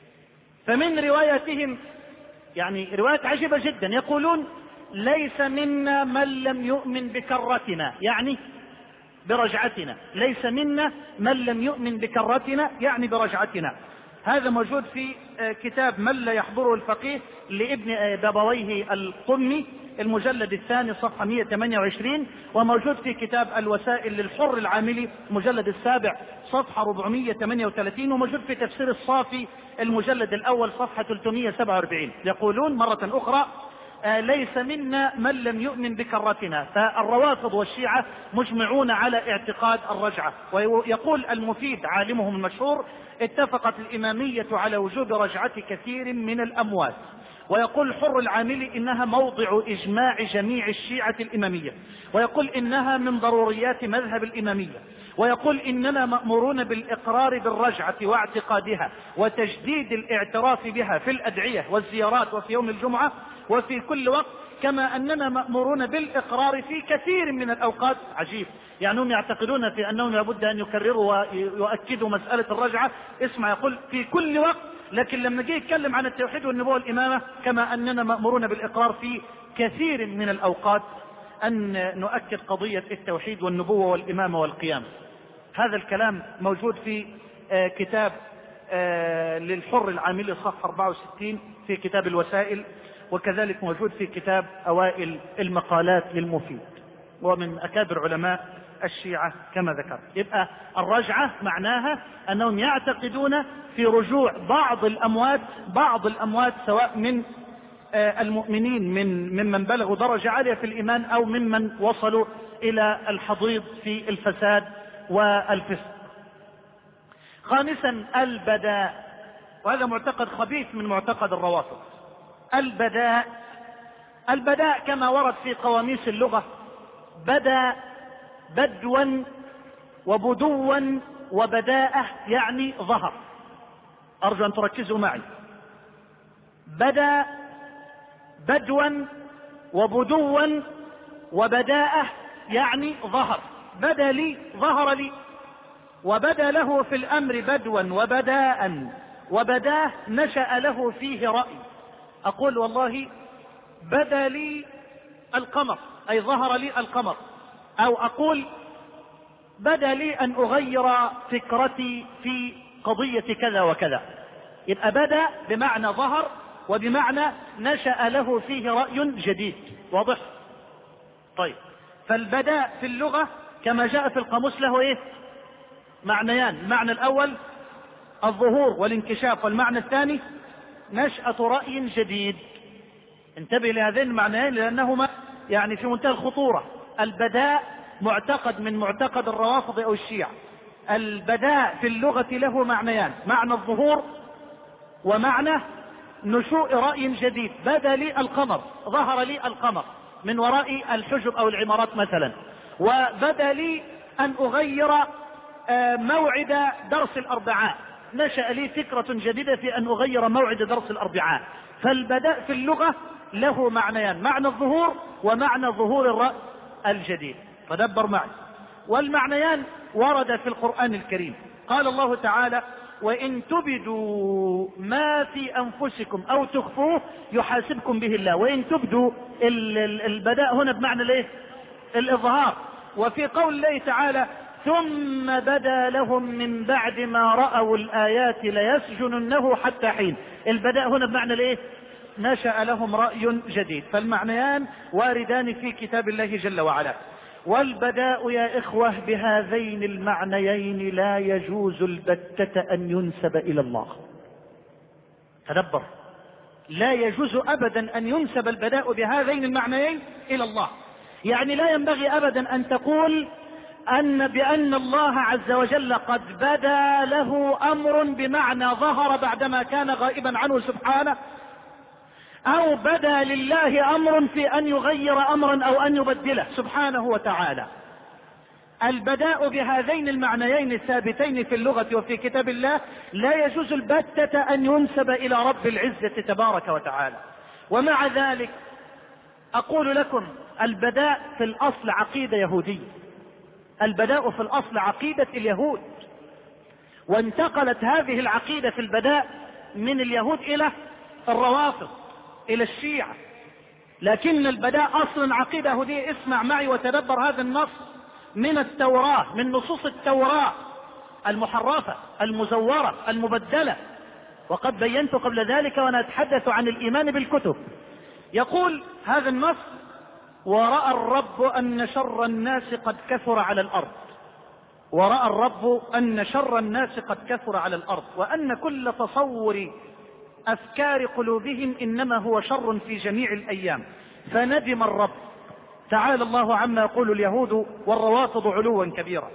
S5: فمن رواياتهم يعني روايات عجيبة جدا، يقولون ليس منا من لم يؤمن بكرتنا، يعني برجعتنا، ليس منا من لم يؤمن بكرتنا يعني برجعتنا. هذا موجود في كتاب من لا يحضره الفقيه لابن بابويه القمي المجلد الثاني صفحة مئة وثمانية وعشرين، وموجود في كتاب الوسائل للحر العاملي المجلد السابع صفحة أربعمئة وثمانية وثلاثين، وموجود في تفسير الصافي المجلد الأول صفحة ثلاثمئة وسبعة وأربعين. يقولون مرة أخرى آه ليس منا من لم يؤمن بكرتنا. فالروافض والشيعة مجمعون على اعتقاد الرجعة. ويقول المفيد عالمهم المشهور اتفقت الإمامية على وجوب رجعة كثير من الأموات. ويقول حر العاملي إنها موضع إجماع جميع الشيعة الإمامية، ويقول إنها من ضروريات مذهب الإمامية، ويقول إننا مأمورون بالإقرار بالرجعة واعتقادها وتجديد الاعتراف بها في الأدعية والزيارات وفي يوم الجمعة وفي كل وقت، كما أننا مأمورون بالإقرار في كثير من الأوقات. عجيب، يعني هم يعتقدون في أنهم لابد أن يكرروا ويؤكدوا مسألة الرجعة. اسمع، يقول في كل وقت، لكن لما جاء يتكلم عن التوحيد والنبوة والإمامة كما أننا مأمورون بالإقرار في كثير من الأوقات أن نؤكد قضية التوحيد والنبوة والإمامة والقيامة. هذا الكلام موجود في كتاب للحر العاملي صفحة أربعة وستين في كتاب الوسائل، وكذلك موجود في كتاب أوائل المقالات للمفيد، ومن أكابر علماء الشيعة كما ذكرت. يبقى الرجعة معناها أنهم يعتقدون في رجوع بعض الأموات بعض الأموات سواء من المؤمنين من ممن بلغوا درجة عالية في الإيمان أو ممن وصلوا إلى الحضيض في الفساد والفسق. خامسا البداء، وهذا معتقد خبيث من معتقد الروافض. البداء البداء كما ورد في قواميس اللغة بدا بدوا وبدوا وبداءة يعني ظهر. أرجو أن تركزوا معي. بدا بدوا وبدوا وبداءة يعني ظهر. بدا لي ظهر لي، وبدا له في الأمر بدوا وبداء، وبداه نشأ له فيه رأي. أقول والله بدا لي القمر أي ظهر لي القمر، أو أقول بدا لي أن أغير فكرتي في قضية كذا وكذا. يبقى بدا بمعنى ظهر وبمعنى نشأ له فيه رأي جديد. واضح؟ طيب، فالبداء في اللغة كما جاء في القاموس له ايه؟ معنيان. المعنى الأول الظهور والانكشاف، والمعنى الثاني نشأة رأي جديد. انتبه لهذين المعنيين لأنهما يعني في منتهى الخطورة. البداء معتقد من معتقد الروافض أو الشيعة. البداء في اللغة له معنيان، معنى الظهور ومعنى نشوء رأي جديد. بدا لي القمر، ظهر لي القمر من وراء الحجب أو العمارات مثلا، وبدا لي أن أغير موعد درس الأربعاء، نشأ لي فكرة جديدة في أن أغير موعد درس الأربعاء. فالبداء في اللغة له معنيان، معنى الظهور ومعنى ظهور الرأي الجديد. تدبر معي. والمعنيان ورد في القرآن الكريم. قال الله تعالى: وإن تبدوا ما في أنفسكم أو تخفوه يحاسبكم به الله. وإن تبدوا البداء هنا بمعنى الايه؟ الإظهار. وفي قول الله تعالى: ثم بدا لهم من بعد ما رأوا الآيات ليسجننه حتى حين. البداء هنا بمعنى الايه؟ نشأ لهم رأي جديد. فالمعنيان واردان في كتاب الله جل وعلا. والبداء يا إخوة بهذين المعنيين لا يجوز البتة أن ينسب إلى الله. تدبر، لا يجوز أبدا أن ينسب البداء بهذين المعنيين إلى الله. يعني لا ينبغي أبدا أن تقول أن بأن الله عز وجل قد بدا له أمر بمعنى ظهر بعدما كان غائبا عنه سبحانه، أو بدا لله أمر في أن يغير أمرا أو أن يبدله سبحانه وتعالى. البداء بهذين المعنيين الثابتين في اللغة وفي كتاب الله لا يجوز البتة أن ينسب إلى رب العزة تبارك وتعالى. ومع ذلك أقول لكم البداء في الأصل عقيدة يهودية. البداء في الأصل عقيدة اليهود، وانتقلت هذه العقيدة في البداء من اليهود إلى الروافض إلى الشيعة. لكن البداء أصلا عقيدة يهودية. اسمع معي وتدبر هذا النص من التوراة، من نصوص التوراة المحرفة المزورة المبدلة، وقد بينت قبل ذلك وأنا أتحدث عن الإيمان بالكتب. يقول هذا النص: ورأى الرب أن شر الناس قد كثر على الأرض. ورأى الرب أن شر الناس قد كثر على الأرض، وأن كل تصور أفكار قلوبهم إنما هو شر في جميع الأيام، فندم الرب. تعالى الله عما يقول اليهود والروافض علوا كبيرا.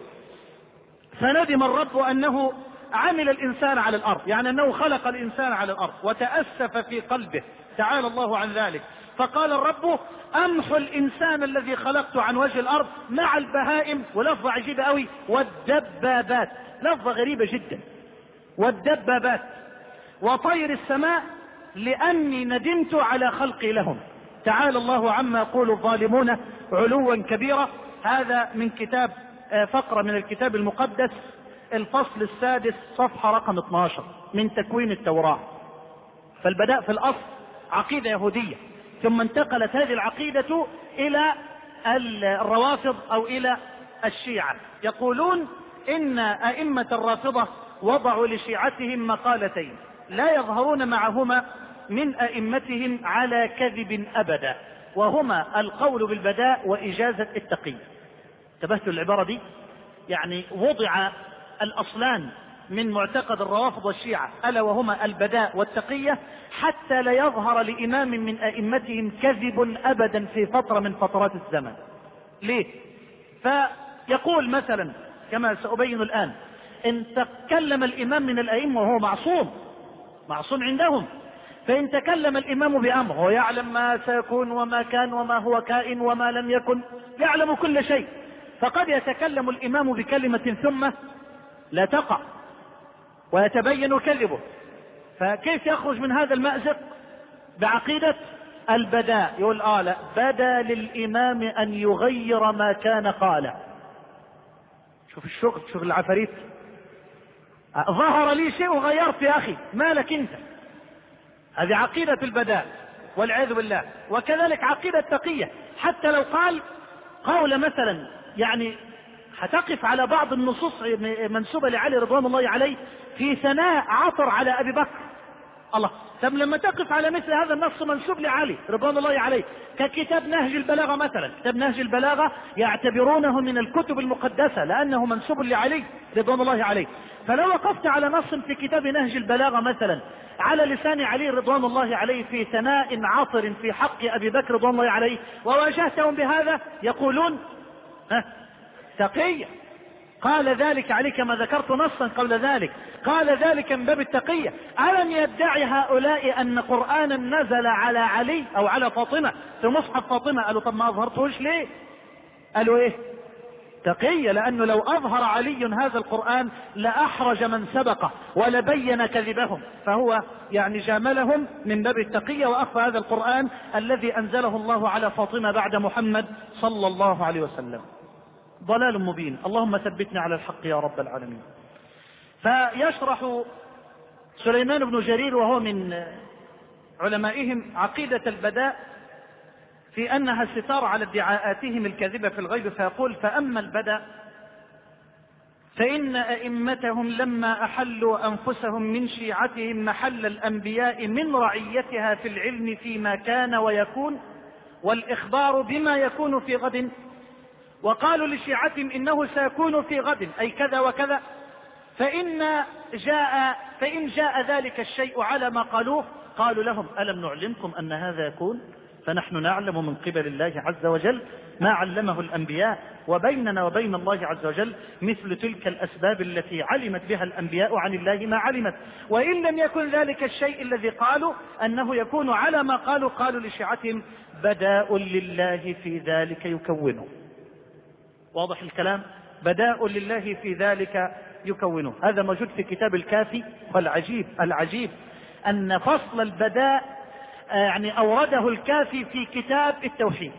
S5: فندم الرب أنه عمل الإنسان على الأرض، يعني أنه خلق الإنسان على الأرض، وتأسف في قلبه تعالى الله عن ذلك. فقال الرب: أمحو الإنسان الذي خلقته عن وجه الأرض مع البهائم. ولفظة عجيبة قوي: والدبابات. لفظة غريبة جدا. والدبابات وطير السماء لأني ندمت على خلقي لهم. تعالى الله عما يقول الظالمون علوا كبيرا. هذا من كتاب فقرة من الكتاب المقدس، الفصل السادس صفحة رقم اثني عشر من تكوين التوراة. فالبداء في الأصل عقيدة يهودية، ثم انتقلت هذه العقيدة إلى الروافض أو إلى الشيعة. يقولون إن أئمة الرافضة وضعوا لشيعتهم مقالتين لا يظهرون معهما من أئمتهم على كذب أبدا، وهما القول بالبداء وإجازة التقي. انتبهتوا العبارة دي؟ يعني وضع الأصلان من معتقد الروافض والشيعة ألا وهما البداء والتقية حتى لا يظهر لإمام من أئمتهم كذب أبدا في فترة من فترات الزمن. ليه؟ فيقول مثلا كما سأبين الآن: إن تكلم الإمام من الأئمة وهو معصوم معصوم عندهم، فإن تكلم الإمام بأمر هو يعلم ما سيكون وما كان وما هو كائن وما لم يكن، يعلم كل شيء، فقد يتكلم الإمام بكلمة ثم لا تقع ويتبين كذبه. فكيف يخرج من هذا المأزق بعقيدة البداء؟ يقول آه لا، بدا للإمام أن يغير ما كان قاله. شوف الشغل، شوف العفاريت. ظهر لي شيء وغيرت يا أخي، مالك أنت؟ هذه عقيدة البداء والعياذ بالله. وكذلك عقيدة التقية، حتى لو قال قول مثلا يعني هتقف على بعض النصوص منسوبة لعلي رضوان الله عليه في ثناء عطر على أبي بكر، الله، طب لما تقف على مثل هذا النص منسوب لعلي رضوان الله عليه ككتاب نهج البلاغة مثلا، كتاب نهج البلاغة يعتبرونه من الكتب المقدسة لأنه منسوب لعلي رضوان الله عليه، فلو وقفت على نص في كتاب نهج البلاغة مثلا على لسان علي رضوان الله عليه في ثناء عطر في حق أبي بكر رضوان الله عليه وواجهتهم بهذا يقولون ها تقية، قال ذلك علي كما ذكرت نصا قبل ذلك، قال ذلك من باب التقية. ألم يدعي هؤلاء أن قرآنا نزل على علي أو على فاطمة في مصحف فاطمة؟ قالوا طب ما أظهرتوش ليه؟ قالوا إيه؟ تقية، لأنه لو أظهر علي هذا القرآن لأحرج من سبقه ولبين كذبهم، فهو يعني جاملهم من باب التقية وأخفى هذا القرآن الذي أنزله الله على فاطمة بعد محمد صلى الله عليه وسلم. ضلال مبين، اللهم ثبتنا على الحق يا رب العالمين. فيشرح سليمان بن جرير وهو من علمائهم عقيدة البداء في أنها ستار على ادعاءاتهم الكاذبة في الغيب، فيقول: فأما البداء فإن أئمتهم لما أحلوا أنفسهم من شيعتهم محل الأنبياء من رعيتها في العلم فيما كان ويكون والإخبار بما يكون في غد، وقالوا لشيعتهم إنه سيكون في غد أي كذا وكذا، فإن جاء فإن جاء ذلك الشيء على ما قالوه قالوا لهم: ألم نعلمكم أن هذا يكون؟ فنحن نعلم من قبل الله عز وجل ما علمه الأنبياء، وبيننا وبين الله عز وجل مثل تلك الأسباب التي علمت بها الأنبياء عن الله ما علمت، وإن لم يكن ذلك الشيء الذي قالوا أنه يكون على ما قالوا قالوا لشيعتهم: بداء لله في ذلك يكونه. واضح الكلام؟ بداء لله في ذلك يكونه، هذا موجود في كتاب الكافي. والعجيب العجيب أن فصل البداء يعني أورده الكافي في كتاب التوحيد،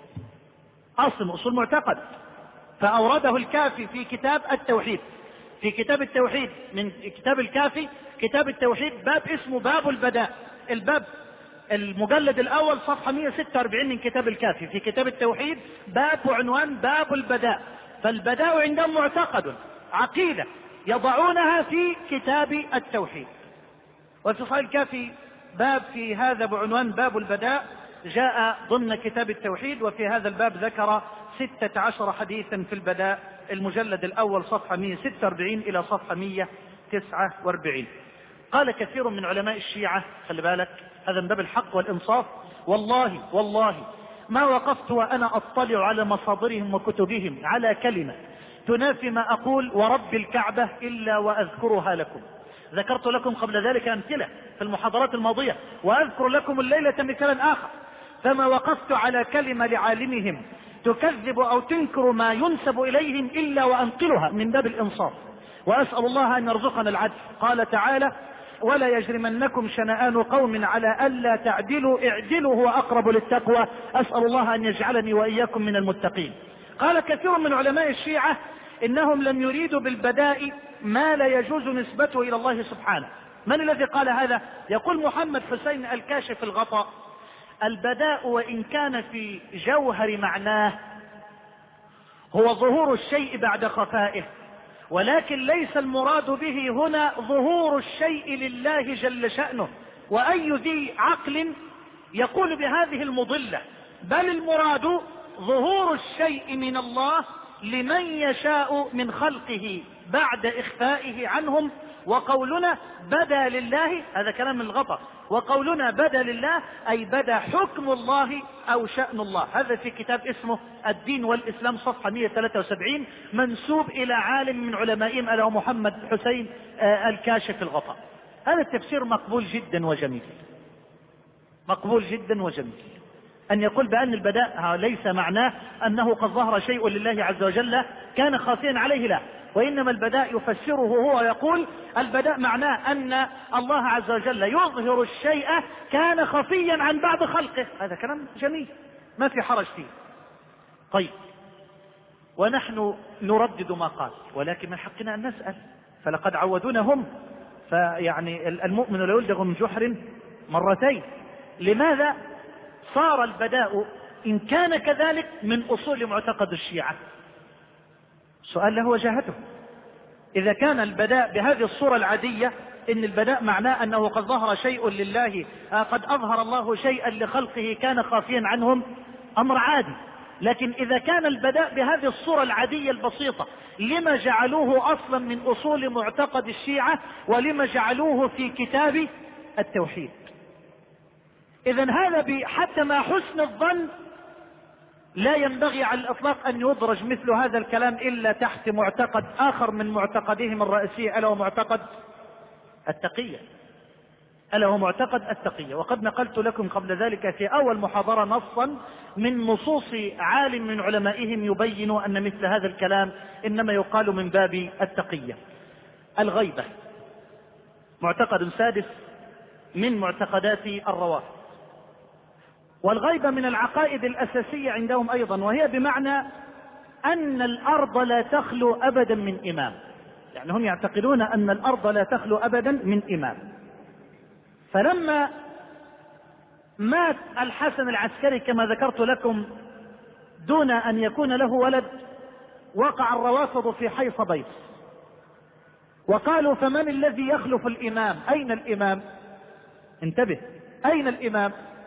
S5: أصل أصول معتقد، فأورده الكافي في كتاب التوحيد. في كتاب التوحيد من كتاب الكافي كتاب التوحيد باب اسمه باب البداء، الباب المجلد الأول صفحة مئة وستة وأربعين من كتاب الكافي. في كتاب التوحيد باب عنوان باب البداء، فالبداء عندهم معتقد، عقيدة يضعونها في كتاب التوحيد. وفي صحيح الكافي باب في هذا بعنوان باب البداء جاء ضمن كتاب التوحيد، وفي هذا الباب ذكر ستة عشر حديثا في البداء، المجلد الأول صفحة مئة وستة وأربعين إلى صفحة مئة وتسعة وأربعين. قال كثير من علماء الشيعة، خلي بالك هذا من باب الحق والإنصاف: والله والله ما وقفت وأنا أطلع على مصادرهم وكتبهم على كلمة تنافي ما أقول ورب الكعبة إلا وأذكرها لكم. ذكرت لكم قبل ذلك أمثلة في المحاضرات الماضية، وأذكر لكم الليلة مثالا آخر. فما وقفت على كلمة لعالمهم تكذب أو تنكر ما ينسب إليهم إلا وأنقلها من باب الإنصاف، وأسأل الله أن يرزقنا العدل. قال تعالى: ولا يجرمنكم شنآن قوم على ألا تعدلوا اعدلوا هو أقرب للتقوى، أسأل الله أن يجعلني وإياكم من المتقين. قال كثير من علماء الشيعة إنهم لم يريدوا بالبداء ما لا يجوز نسبته إلى الله سبحانه. من الذي قال هذا؟ يقول محمد حسين الكاشف الغطاء: البداء وإن كان في جوهر معناه هو ظهور الشيء بعد خفائه، ولكن ليس المراد به هنا ظهور الشيء لله جل شأنه. وأي ذي عقل يقول بهذه المضلة؟ بل المراد ظهور الشيء من الله لمن يشاء من خلقه بعد إخفائه عنهم. وقولنا بدا لله هذا كلام من الغطا، وقولنا بدا لله أي بدا حكم الله أو شأن الله. هذا في كتاب اسمه الدين والإسلام صفحة مئة وثلاثة وسبعين منسوب إلى عالم من علمائهم ألا محمد حسين الكاشف الغطاء. هذا التفسير مقبول جدا وجميل، مقبول جدا وجميل. أن يقول بأن البداء ليس معناه أنه قد ظهر شيء لله عز وجل كان خافيا عليه، لا، وإنما البداء يفسره هو يقول البداء معناه أن الله عز وجل يظهر الشيء كان خفيا عن بعض خلقه. هذا كلام جميل ما في حرج فيه. طيب، ونحن نردد ما قال، ولكن من حقنا أن نسأل، فلقد عودونا هم، فيعني المؤمن لا يلدغ من جحر مرتين. لماذا صار البداء إن كان كذلك من أصول معتقد الشيعة؟ سؤال له وجاهته. إذا كان البداء بهذه الصورة العادية، إن البداء معناه أنه قد ظهر شيء لله، قد أظهر الله شيئا لخلقه كان خافيا عنهم، أمر عادي. لكن إذا كان البداء بهذه الصورة العادية البسيطة، لما جعلوه أصلا من أصول معتقد الشيعة، ولما جعلوه في كتاب التوحيد؟ إذن هذا حتى مع حسن الظن لا ينبغي على الإطلاق أن يدرج مثل هذا الكلام إلا تحت معتقد آخر من معتقدهم الرئيسية، ألا هو معتقد التقية، ألا هو معتقد التقية. وقد نقلت لكم قبل ذلك في أول محاضرة نصا من نصوص عالم من علمائهم يبين أن مثل هذا الكلام إنما يقال من باب التقية. الغيبة معتقد سادس من معتقدات الروافض، والغيبة من العقائد الأساسية عندهم أيضا، وهي بمعنى أن الأرض لا تخلو أبدا من إمام. يعني هم يعتقدون أن الأرض لا تخلو أبدا من إمام. فلما مات الحسن العسكري كما ذكرت لكم دون أن يكون له ولد، وقع الروافض في حيص بيص، وقالوا فمن الذي يخلف الإمام؟ أين الإمام؟ انتبه، أين الإمام؟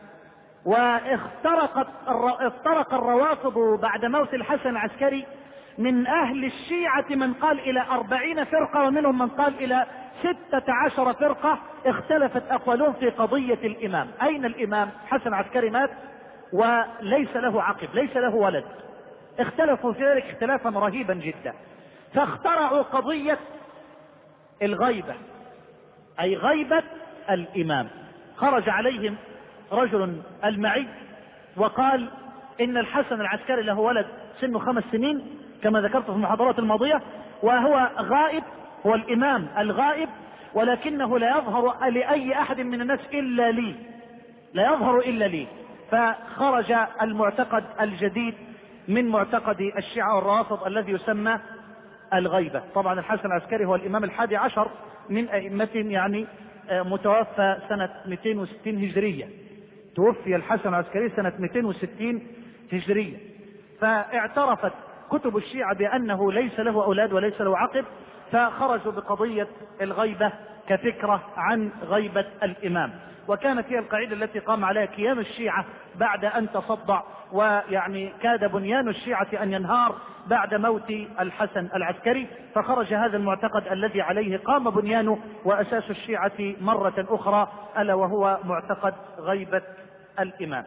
S5: وافترقت افترق الروافض بعد موت الحسن العسكري من أهل الشيعة من قال إلى أربعين فرقة، ومنهم من قال إلى ستة عشر فرقة. اختلفت أقوالهم في قضية الإمام. أين الإمام؟ حسن العسكري مات وليس له عقب، ليس له ولد. اختلفوا في ذلك اختلافا رهيبا جدا، فاخترعوا قضية الغيبة، أي غيبة الإمام. خرج عليهم رجل المعي وقال إن الحسن العسكري له ولد سنه خمس سنين كما ذكرت في المحاضرات الماضية، وهو غائب، هو الإمام الغائب، ولكنه لا يظهر لأي أحد من الناس إلا لي، لا يظهر إلا لي. فخرج المعتقد الجديد من معتقد الشيعة والروافض الذي يسمى الغيبة. طبعا الحسن العسكري هو الإمام الحادي عشر من أئمتهم، يعني متوفى سنة مئتين وستين هجرية، توفي الحسن العسكري سنة مئتين وستين هجرية. فاعترفت كتب الشيعة بأنه ليس له أولاد وليس له عقب، فخرجوا بقضية الغيبة كفكرة عن غيبة الإمام. وكانت هي القاعدة التي قام عليها كيان الشيعة بعد أن تصدع، ويعني كاد بنيان الشيعة أن ينهار بعد موت الحسن العسكري، فخرج هذا المعتقد الذي عليه قام بنيانه وأساس الشيعة مرة أخرى، ألا وهو معتقد غيبة الإمام.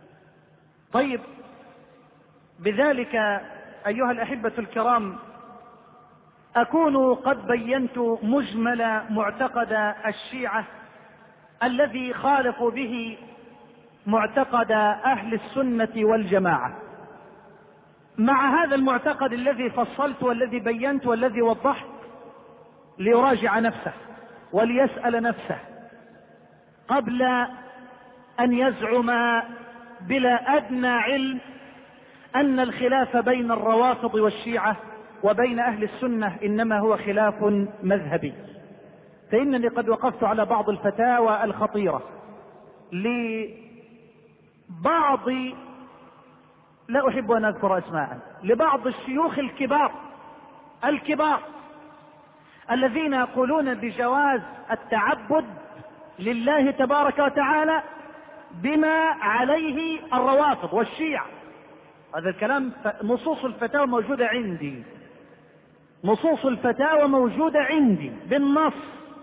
S5: طيب، بذلك أيها الأحبة الكرام أكون قد بينت مجمل معتقد الشيعة الذي خالفوا به معتقد أهل السنة والجماعة. مع هذا المعتقد الذي فصلت والذي بينت والذي وضحت، ليراجع نفسه وليسأل نفسه قبل أن يزعم بلا أدنى علم أن الخلاف بين الروافض والشيعة وبين أهل السنة إنما هو خلاف مذهبي. فإنني قد وقفت على بعض الفتاوى الخطيرة لبعض، لا أحب أن أذكر أسماء، لبعض الشيوخ الكبار الكبار الذين يقولون بجواز التعبد لله تبارك وتعالى بما عليه الروافض والشيعة. هذا الكلام نصوص الفتاوى موجودة عندي، نصوص الفتاوى موجودة عندي بالنص،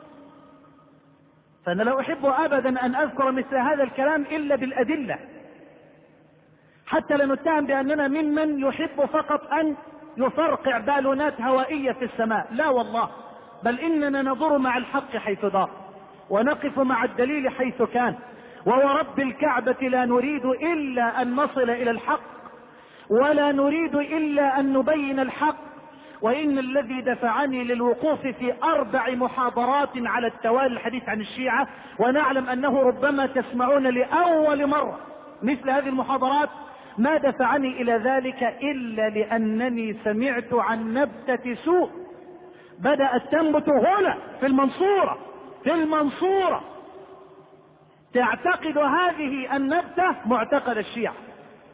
S5: فأنا لا أحب أبدا أن أذكر مثل هذا الكلام إلا بالأدلة، حتى لا نتهم بأننا ممن يحب فقط أن يفرقع بالونات هوائية في السماء. لا والله، بل إننا نضر مع الحق حيث دار، ونقف مع الدليل حيث كان، وورب الكعبة لا نريد إلا أن نصل إلى الحق، ولا نريد إلا أن نبين الحق. وإن الذي دفعني للوقوف في أربع محاضرات على التوالي الحديث عن الشيعة، ونعلم أنه ربما تسمعون لأول مرة مثل هذه المحاضرات، ما دفعني إلى ذلك إلا لأنني سمعت عن نبتة سوء بدأت تنبت هنا في المنصورة في المنصورة تعتقد هذه النبتة معتقد الشيعة،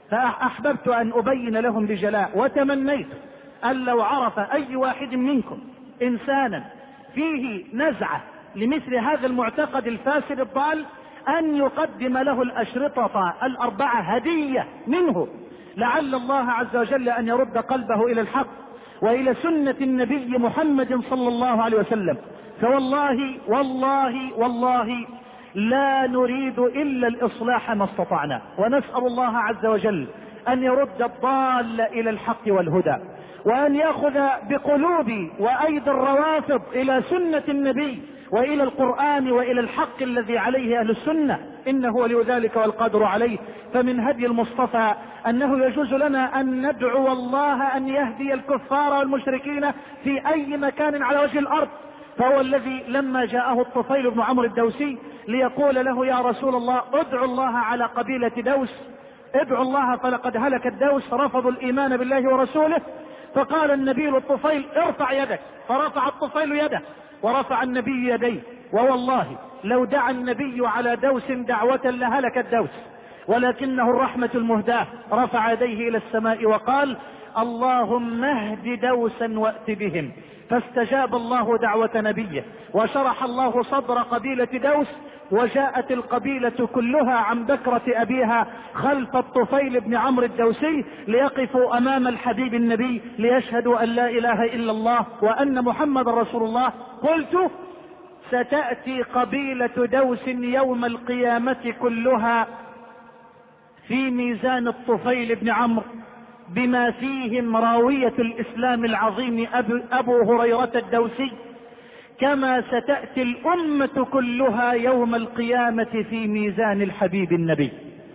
S5: فأحببت أن أبين لهم بجلاء، وتمنيت أن لو عرف أي واحد منكم إنسانا فيه نزعة لمثل هذا المعتقد الفاسد الضال أن يقدم له الأشرطة الأربعة هدية منه، لعل الله عز وجل أن يرد قلبه إلى الحق وإلى سنة النبي محمد صلى الله عليه وسلم. فوالله والله والله لا نريد إلا الإصلاح ما استطعنا، ونسأل الله عز وجل أن يرد الضال إلى الحق والهدى، وأن يأخذ بقلوب وأيدي الروافض إلى سنة النبي وإلى القرآن وإلى الحق الذي عليه أهل السنة، إنه ولي ذلك والقادر عليه. فمن هدي المصطفى أنه يجوز لنا أن ندعو الله أن يهدي الكفار والمشركين في أي مكان على وجه الأرض. فهو الذي لما جاءه الطفيل بن عمرو الدوسي ليقول له يا رسول الله ادعو الله على قبيلة دوس، ادعو الله فلقد هلك الدوس، رفضوا الإيمان بالله ورسوله، فقال النبي للطفيل ارفع يدك، فرفع الطفيل يده ورفع النبي يديه، ووالله لو دعا النبي على دوس دعوة لهلك الدوس، ولكنه الرحمة المهداة رفع يديه إلى السماء وقال اللهم اهد دوسا وأت بهم، فاستجاب الله دعوة نبيه وشرح الله صدر قبيلة دوس، وجاءت القبيلة كلها عن بكرة أبيها خلف الطفيل بن عمرو الدوسي ليقفوا أمام الحبيب النبي ليشهدوا أن لا إله إلا الله وأن محمد رسول الله. قلت ستأتي قبيلة دوس يوم القيامة كلها في ميزان الطفيل بن عمرو بما فيهم راوية الإسلام العظيم أبو هريرة الدوسي، كما ستأتي الأمة كلها يوم القيامة في ميزان الحبيب النبي.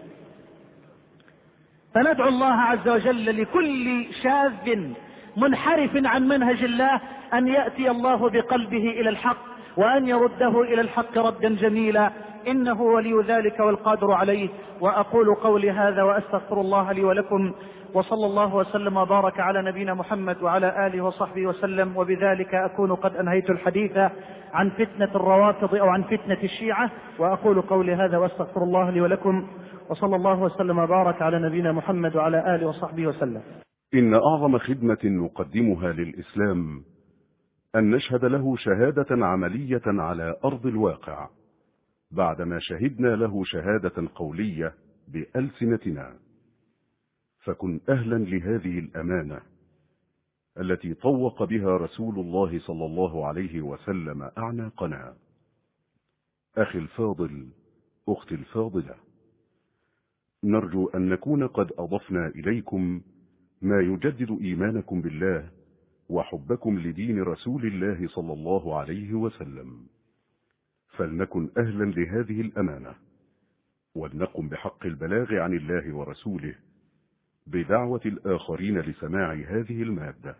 S5: فندعو الله عز وجل لكل شاذ منحرف عن منهج الله أن يأتي الله بقلبه إلى الحق وأن يرده إلى الحق ردا جميلا، إنه ولي ذلك والقادر عليه. وأقول قولي هذا وأستغفر الله لي ولكم، وصلى الله وسلم وبارك على نبينا محمد وعلى آله وصحبه وسلم. وبذلك أكون قد أنهيت الحديث عن فتنة الروافض أو عن فتنة الشيعة، وأقول قولي هذا وأستغفر الله لي ولكم، وصلى الله وسلم وبارك على نبينا محمد وعلى آله وصحبه وسلم.
S3: إن أعظم خدمة نقدمها للإسلام أن نشهد له شهادة عملية على أرض الواقع بعدما شهدنا له شهادة قولية بألسنتنا. فكن أهلا لهذه الأمانة التي طوق بها رسول الله صلى الله عليه وسلم أعناقنا. أخي الفاضل، أختي الفاضلة، نرجو أن نكون قد أضفنا إليكم ما يجدد إيمانكم بالله وحبكم لدين رسول الله صلى الله عليه وسلم. فلنكن أهلا لهذه الأمانة، ولنقم بحق البلاغ عن الله ورسوله بدعوة الآخرين لسماع هذه المادة.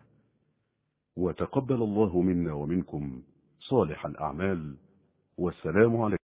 S3: وتقبل الله منا ومنكم صالح الأعمال، والسلام عليكم.